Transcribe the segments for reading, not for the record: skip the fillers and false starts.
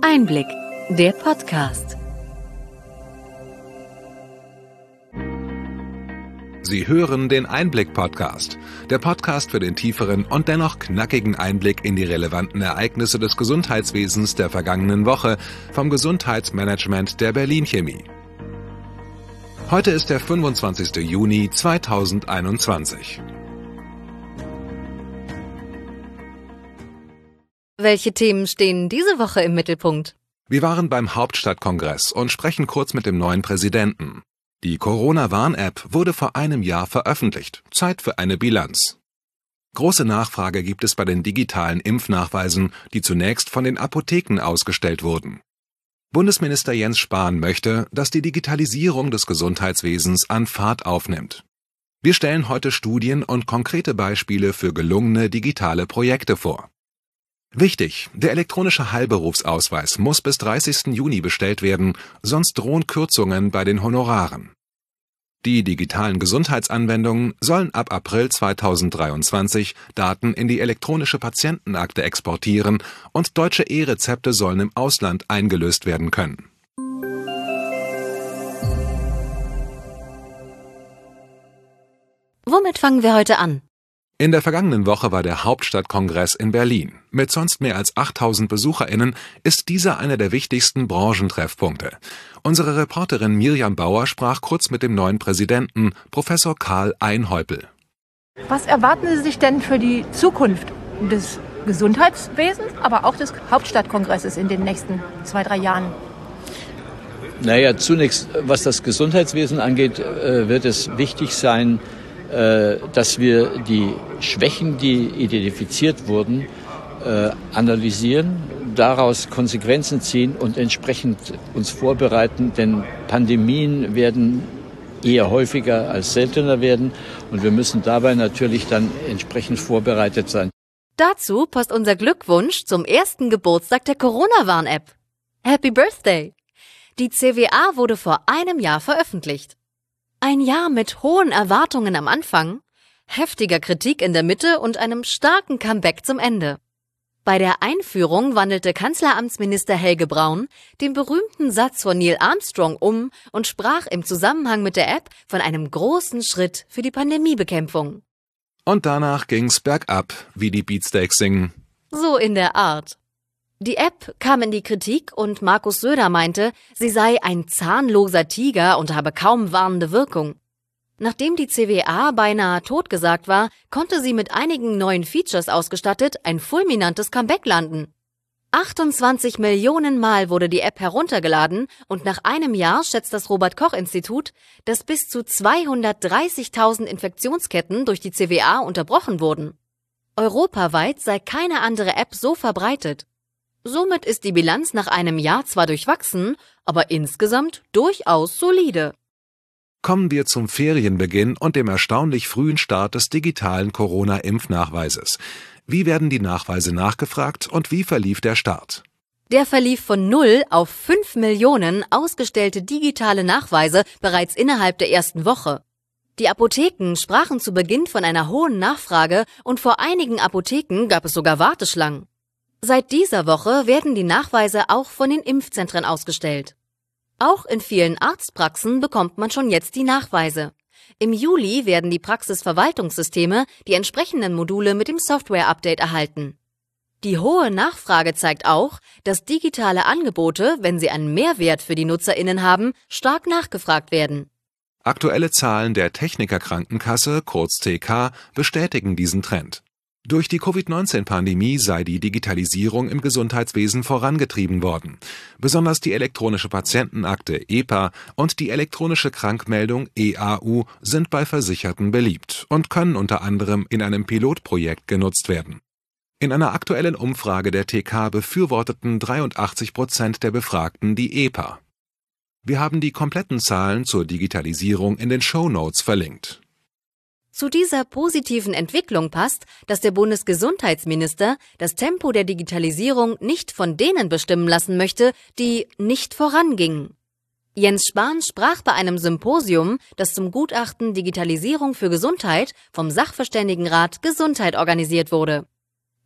Einblick, der Podcast. Sie hören den Einblick-Podcast, der Podcast für den tieferen und dennoch knackigen Einblick in die relevanten Ereignisse des Gesundheitswesens der vergangenen Woche vom Gesundheitsmanagement der Berlin Chemie. Heute ist der 25. Juni 2021. Welche Themen stehen diese Woche im Mittelpunkt? Wir waren beim Hauptstadtkongress und sprechen kurz mit dem neuen Präsidenten. Die Corona-Warn-App wurde vor einem Jahr veröffentlicht. Zeit für eine Bilanz. Große Nachfrage gibt es bei den digitalen Impfnachweisen, die zunächst von den Apotheken ausgestellt wurden. Bundesminister Jens Spahn möchte, dass die Digitalisierung des Gesundheitswesens an Fahrt aufnimmt. Wir stellen heute Studien und konkrete Beispiele für gelungene digitale Projekte vor. Wichtig, der elektronische Heilberufsausweis muss bis 30. Juni bestellt werden, sonst drohen Kürzungen bei den Honoraren. Die digitalen Gesundheitsanwendungen sollen ab April 2023 Daten in die elektronische Patientenakte exportieren und deutsche E-Rezepte sollen im Ausland eingelöst werden können. Womit fangen wir heute an? In der vergangenen Woche war der Hauptstadtkongress in Berlin. Mit sonst mehr als 8000 BesucherInnen ist dieser einer der wichtigsten Branchentreffpunkte. Unsere Reporterin Mirjam Bauer sprach kurz mit dem neuen Präsidenten, Professor Karl Einhäupel. Was erwarten Sie sich denn für die Zukunft des Gesundheitswesens, aber auch des Hauptstadtkongresses in den nächsten 2-3 Jahren? Naja, zunächst, was das Gesundheitswesen angeht, wird es wichtig sein, dass wir die Schwächen, die identifiziert wurden, analysieren, daraus Konsequenzen ziehen und entsprechend uns vorbereiten, denn Pandemien werden eher häufiger als seltener werden und wir müssen dabei natürlich dann entsprechend vorbereitet sein. Dazu passt unser Glückwunsch zum ersten Geburtstag der Corona-Warn-App. Happy Birthday! Die CWA wurde vor einem Jahr veröffentlicht. Ein Jahr mit hohen Erwartungen am Anfang, heftiger Kritik in der Mitte und einem starken Comeback zum Ende. Bei der Einführung wandelte Kanzleramtsminister Helge Braun den berühmten Satz von Neil Armstrong um und sprach im Zusammenhang mit der App von einem großen Schritt für die Pandemiebekämpfung. Und danach ging's bergab, wie die Beatsteaks singen. So in der Art. Die App kam in die Kritik und Markus Söder meinte, sie sei ein zahnloser Tiger und habe kaum warnende Wirkung. Nachdem die CWA beinahe totgesagt war, konnte sie mit einigen neuen Features ausgestattet ein fulminantes Comeback landen. 28 Millionen Mal wurde die App heruntergeladen und nach einem Jahr schätzt das Robert-Koch-Institut, dass bis zu 230.000 Infektionsketten durch die CWA unterbrochen wurden. Europaweit sei keine andere App so verbreitet. Somit ist die Bilanz nach einem Jahr zwar durchwachsen, aber insgesamt durchaus solide. Kommen wir zum Ferienbeginn und dem erstaunlich frühen Start des digitalen Corona-Impfnachweises. Wie werden die Nachweise nachgefragt und wie verlief der Start? Der verlief von 0 auf 5 Millionen ausgestellte digitale Nachweise bereits innerhalb der ersten Woche. Die Apotheken sprachen zu Beginn von einer hohen Nachfrage und vor einigen Apotheken gab es sogar Warteschlangen. Seit dieser Woche werden die Nachweise auch von den Impfzentren ausgestellt. Auch in vielen Arztpraxen bekommt man schon jetzt die Nachweise. Im Juli werden die Praxisverwaltungssysteme die entsprechenden Module mit dem Software-Update erhalten. Die hohe Nachfrage zeigt auch, dass digitale Angebote, wenn sie einen Mehrwert für die NutzerInnen haben, stark nachgefragt werden. Aktuelle Zahlen der Techniker-Krankenkasse, kurz TK, bestätigen diesen Trend. Durch die Covid-19-Pandemie sei die Digitalisierung im Gesundheitswesen vorangetrieben worden. Besonders die elektronische Patientenakte (EPA) und die elektronische Krankmeldung (EAU) sind bei Versicherten beliebt und können unter anderem in einem Pilotprojekt genutzt werden. In einer aktuellen Umfrage der TK befürworteten 83% der Befragten die EPA. Wir haben die kompletten Zahlen zur Digitalisierung in den Shownotes verlinkt. Zu dieser positiven Entwicklung passt, dass der Bundesgesundheitsminister das Tempo der Digitalisierung nicht von denen bestimmen lassen möchte, die nicht vorangingen. Jens Spahn sprach bei einem Symposium, das zum Gutachten Digitalisierung für Gesundheit vom Sachverständigenrat Gesundheit organisiert wurde.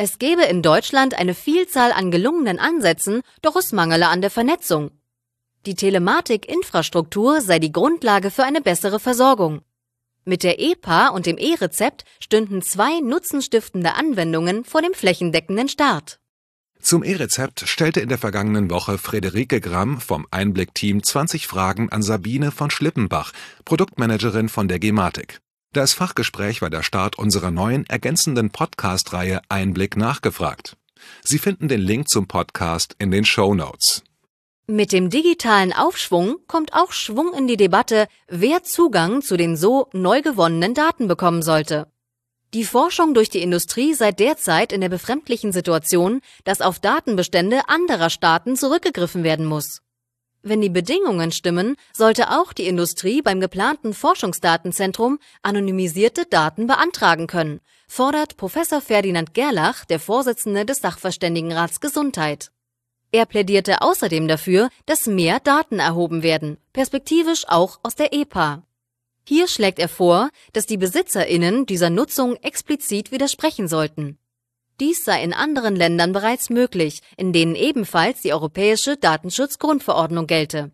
Es gäbe in Deutschland eine Vielzahl an gelungenen Ansätzen, doch es mangele an der Vernetzung. Die Telematik-Infrastruktur sei die Grundlage für eine bessere Versorgung. Mit der EPA und dem E-Rezept stünden 2 nutzenstiftende Anwendungen vor dem flächendeckenden Start. Zum E-Rezept stellte in der vergangenen Woche Friederike Gramm vom Einblick-Team 20 Fragen an Sabine von Schlippenbach, Produktmanagerin von der Gematik. Das Fachgespräch war der Start unserer neuen ergänzenden Podcast-Reihe Einblick nachgefragt. Sie finden den Link zum Podcast in den Shownotes. Mit dem digitalen Aufschwung kommt auch Schwung in die Debatte, wer Zugang zu den so neu gewonnenen Daten bekommen sollte. Die Forschung durch die Industrie sei derzeit in der befremdlichen Situation, dass auf Datenbestände anderer Staaten zurückgegriffen werden muss. Wenn die Bedingungen stimmen, sollte auch die Industrie beim geplanten Forschungsdatenzentrum anonymisierte Daten beantragen können, fordert Professor Ferdinand Gerlach, der Vorsitzende des Sachverständigenrats Gesundheit. Er plädierte außerdem dafür, dass mehr Daten erhoben werden, perspektivisch auch aus der EPA. Hier schlägt er vor, dass die BesitzerInnen dieser Nutzung explizit widersprechen sollten. Dies sei in anderen Ländern bereits möglich, in denen ebenfalls die Europäische Datenschutzgrundverordnung gelte.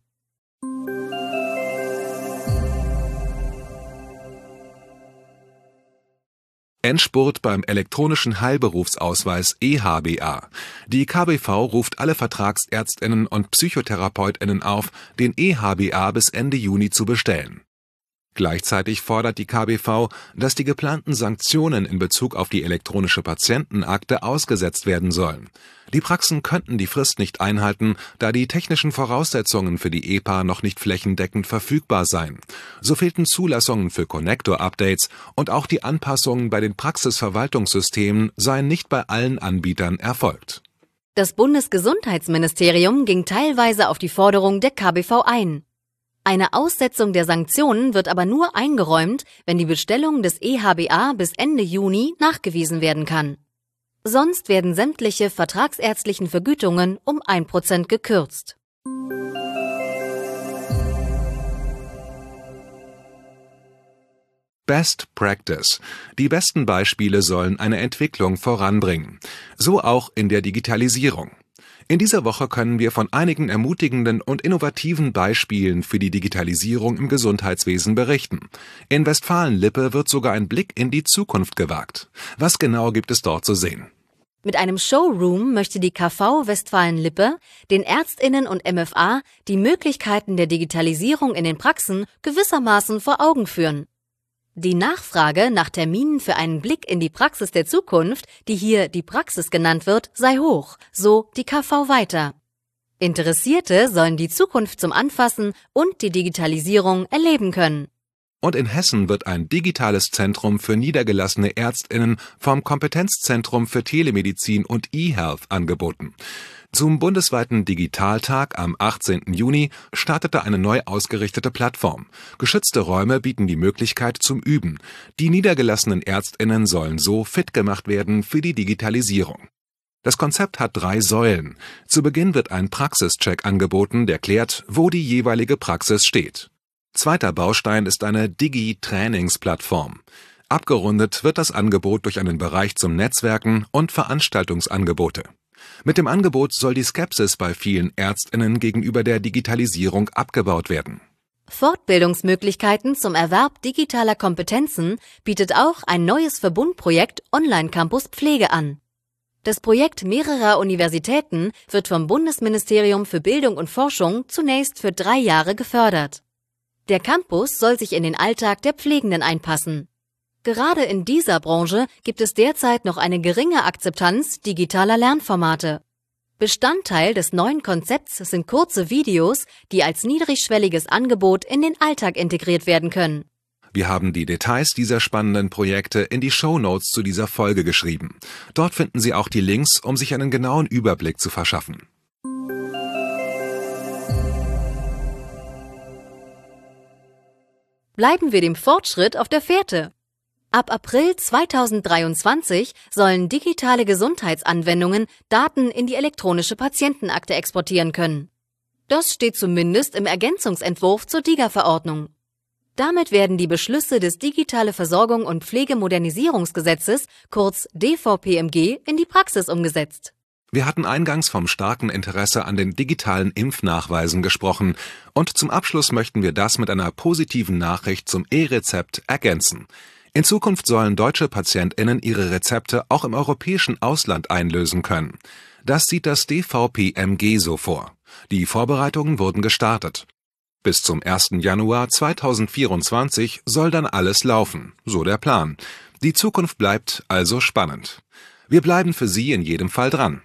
Endspurt beim elektronischen Heilberufsausweis EHBA. Die KBV ruft alle Vertragsärztinnen und Psychotherapeutinnen auf, den EHBA bis Ende Juni zu bestellen. Gleichzeitig fordert die KBV, dass die geplanten Sanktionen in Bezug auf die elektronische Patientenakte ausgesetzt werden sollen. Die Praxen könnten die Frist nicht einhalten, da die technischen Voraussetzungen für die EPA noch nicht flächendeckend verfügbar seien. So fehlten Zulassungen für Connector-Updates und auch die Anpassungen bei den Praxisverwaltungssystemen seien nicht bei allen Anbietern erfolgt. Das Bundesgesundheitsministerium ging teilweise auf die Forderung der KBV ein. Eine Aussetzung der Sanktionen wird aber nur eingeräumt, wenn die Bestellung des EHBA bis Ende Juni nachgewiesen werden kann. Sonst werden sämtliche vertragsärztlichen Vergütungen um 1% gekürzt. Best Practice. Die besten Beispiele sollen eine Entwicklung voranbringen. So auch in der Digitalisierung. In dieser Woche können wir von einigen ermutigenden und innovativen Beispielen für die Digitalisierung im Gesundheitswesen berichten. In Westfalen-Lippe wird sogar ein Blick in die Zukunft gewagt. Was genau gibt es dort zu sehen? Mit einem Showroom möchte die KV Westfalen-Lippe den ÄrztInnen und MFA die Möglichkeiten der Digitalisierung in den Praxen gewissermaßen vor Augen führen. Die Nachfrage nach Terminen für einen Blick in die Praxis der Zukunft, die hier die Praxis genannt wird, sei hoch, so die KV weiter. Interessierte sollen die Zukunft zum Anfassen und die Digitalisierung erleben können. Und in Hessen wird ein digitales Zentrum für niedergelassene ÄrztInnen vom Kompetenzzentrum für Telemedizin und eHealth angeboten. Zum bundesweiten Digitaltag am 18. Juni startete eine neu ausgerichtete Plattform. Geschützte Räume bieten die Möglichkeit zum Üben. Die niedergelassenen ÄrztInnen sollen so fit gemacht werden für die Digitalisierung. Das Konzept hat 3 Säulen. Zu Beginn wird ein Praxischeck angeboten, der klärt, wo die jeweilige Praxis steht. Zweiter Baustein ist eine Digi-Trainingsplattform. Abgerundet wird das Angebot durch einen Bereich zum Netzwerken und Veranstaltungsangebote. Mit dem Angebot soll die Skepsis bei vielen ÄrztInnen gegenüber der Digitalisierung abgebaut werden. Fortbildungsmöglichkeiten zum Erwerb digitaler Kompetenzen bietet auch ein neues Verbundprojekt Online Campus Pflege an. Das Projekt mehrerer Universitäten wird vom Bundesministerium für Bildung und Forschung zunächst für 3 Jahre gefördert. Der Campus soll sich in den Alltag der Pflegenden einpassen. Gerade in dieser Branche gibt es derzeit noch eine geringe Akzeptanz digitaler Lernformate. Bestandteil des neuen Konzepts sind kurze Videos, die als niedrigschwelliges Angebot in den Alltag integriert werden können. Wir haben die Details dieser spannenden Projekte in die Shownotes zu dieser Folge geschrieben. Dort finden Sie auch die Links, um sich einen genauen Überblick zu verschaffen. Bleiben wir dem Fortschritt auf der Fährte. Ab April 2023 sollen digitale Gesundheitsanwendungen Daten in die elektronische Patientenakte exportieren können. Das steht zumindest im Ergänzungsentwurf zur DiGA-Verordnung. Damit werden die Beschlüsse des Digitale Versorgung und Pflegemodernisierungsgesetzes, kurz DVPMG, in die Praxis umgesetzt. Wir hatten eingangs vom starken Interesse an den digitalen Impfnachweisen gesprochen und zum Abschluss möchten wir das mit einer positiven Nachricht zum E-Rezept ergänzen. In Zukunft sollen deutsche PatientInnen ihre Rezepte auch im europäischen Ausland einlösen können. Das sieht das DVPMG so vor. Die Vorbereitungen wurden gestartet. Bis zum 1. Januar 2024 soll dann alles laufen, so der Plan. Die Zukunft bleibt also spannend. Wir bleiben für Sie in jedem Fall dran.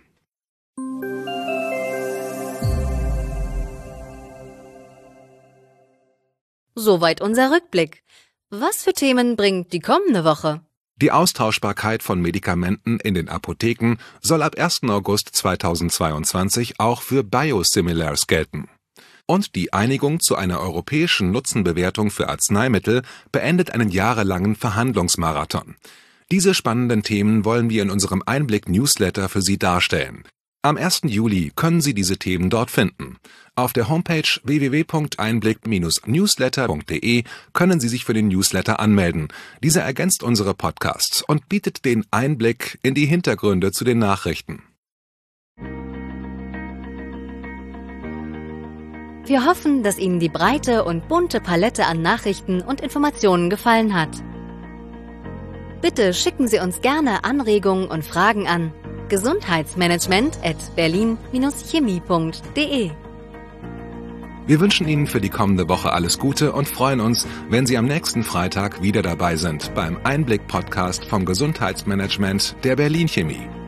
Soweit unser Rückblick. Was für Themen bringt die kommende Woche? Die Austauschbarkeit von Medikamenten in den Apotheken soll ab 1. August 2022 auch für Biosimilars gelten. Und die Einigung zu einer europäischen Nutzenbewertung für Arzneimittel beendet einen jahrelangen Verhandlungsmarathon. Diese spannenden Themen wollen wir in unserem Einblick-Newsletter für Sie darstellen. Am 1. Juli können Sie diese Themen dort finden. Auf der Homepage www.einblick-newsletter.de können Sie sich für den Newsletter anmelden. Dieser ergänzt unsere Podcasts und bietet den Einblick in die Hintergründe zu den Nachrichten. Wir hoffen, dass Ihnen die breite und bunte Palette an Nachrichten und Informationen gefallen hat. Bitte schicken Sie uns gerne Anregungen und Fragen an gesundheitsmanagement@berlin-chemie.de. Wir wünschen Ihnen für die kommende Woche alles Gute und freuen uns, wenn Sie am nächsten Freitag wieder dabei sind beim Einblick-Podcast vom Gesundheitsmanagement der Berlin Chemie.